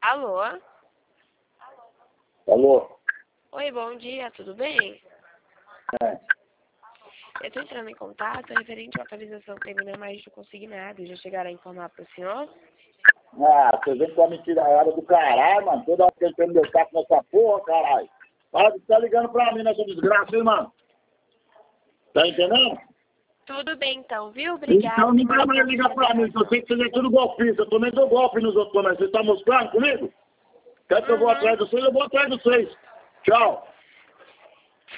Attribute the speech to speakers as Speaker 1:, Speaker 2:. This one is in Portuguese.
Speaker 1: Alô?
Speaker 2: Alô?
Speaker 1: Oi, bom dia, tudo bem?
Speaker 2: É.
Speaker 1: Eu tô entrando em contato referente à atualização que teve na mais do consignado. Já chegaram a informar para o senhor?
Speaker 2: Ah, você vem com a mentiraiada do caralho, mano. Toda hora tentando meu saco nessa porra, caralho. Para de estar ligando pra mim nessa desgraça, hein, mano. Tá entendendo?
Speaker 1: Tudo bem então, viu? Obrigada.
Speaker 2: Então não vai mais ligar pra mim, que eu sei que você é tudo golpista. Eu também dou golpe nos outros, mas você tá mostrando comigo? Quer que eu vou atrás de vocês? Eu vou atrás de vocês. Tchau.